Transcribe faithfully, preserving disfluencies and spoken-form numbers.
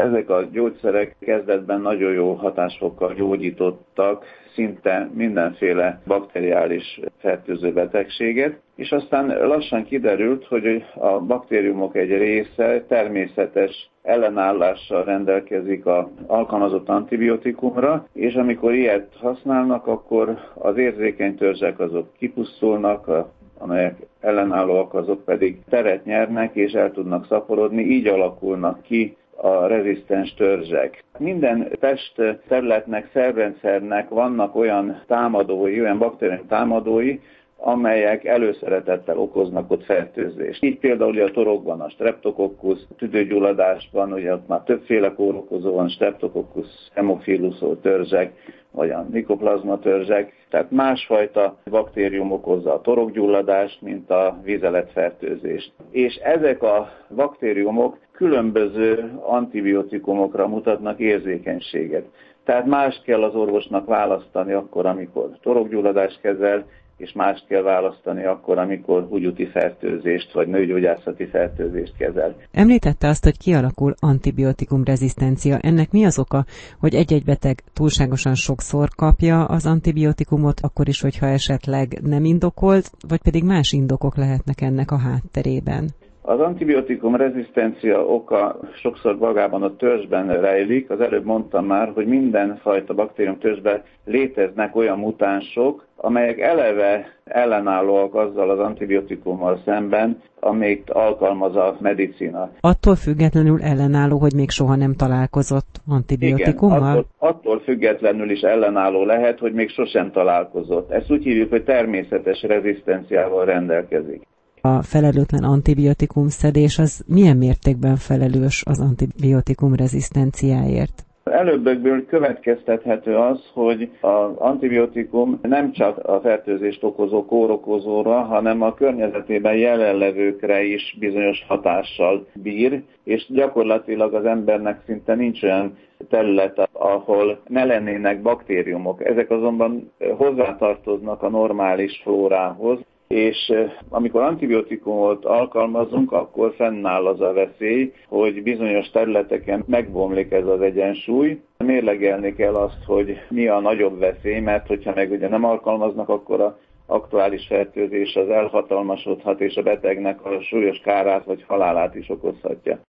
Ezek a gyógyszerek kezdetben nagyon jó hatásfokkal gyógyítottak szinte mindenféle bakteriális fertőző betegséget, és aztán lassan kiderült, hogy a baktériumok egy része természetes ellenállással rendelkezik az alkalmazott antibiotikumra, és amikor ilyet használnak, akkor az érzékeny törzsek azok kipusztulnak, amelyek ellenállóak, azok pedig teret nyernek és el tudnak szaporodni, így alakulnak ki a rezisztens törzsek. Minden test területnek, szervrendszernek vannak olyan támadói, olyan baktérium támadói, amelyek előszeretettel okoznak ott fertőzést. Így például a torokban a streptococcus, tüdőgyulladásban, ugye ott már többféle kórokozó van, streptococcus, haemophilus törzsek, vagy a mycoplasma törzsek, tehát másfajta baktérium okozza a torokgyulladást, mint a vizeletfertőzést. És ezek a baktériumok különböző antibiotikumokra mutatnak érzékenységet. Tehát mást kell az orvosnak választani akkor, amikor torokgyulladást kezel, és mást kell választani akkor, amikor húgyúti fertőzést vagy nőgyógyászati fertőzést kezel. Említette azt, hogy kialakul antibiotikumrezisztencia. Ennek mi az oka, hogy egy-egy beteg túlságosan sokszor kapja az antibiotikumot, akkor is, hogyha esetleg nem indokolt, vagy pedig más indokok lehetnek ennek a hátterében? Az antibiotikum rezisztencia oka sokszor magában a törzsben rejlik. Az előbb mondtam már, hogy mindenfajta baktérium törzsben léteznek olyan mutánsok, amelyek eleve ellenállóak azzal az antibiotikummal szemben, amit alkalmaz a medicina. Attól függetlenül ellenálló, hogy még soha nem találkozott antibiotikummal? Igen, attól, attól függetlenül is ellenálló lehet, hogy még sosem találkozott. Ezt úgy hívjuk, hogy természetes rezisztenciával rendelkezik. A felelőtlen antibiotikum szedés az milyen mértékben felelős az antibiotikum rezisztenciáért? Előbbökből következtethető az, hogy az antibiotikum nem csak a fertőzést okozó kórokozóra, hanem a környezetében jelenlevőkre is bizonyos hatással bír, és gyakorlatilag az embernek szinte nincs olyan terület, ahol ne lennének baktériumok. Ezek azonban hozzátartoznak a normális flórához, és amikor antibiotikumot alkalmazunk, akkor fennáll az a veszély, hogy bizonyos területeken megbomlik ez az egyensúly. Mérlegelni kell azt, hogy mi a nagyobb veszély, mert hogyha meg ugye nem alkalmaznak, akkor az aktuális fertőzés az elhatalmasodhat, és a betegnek a súlyos kárát vagy halálát is okozhatja.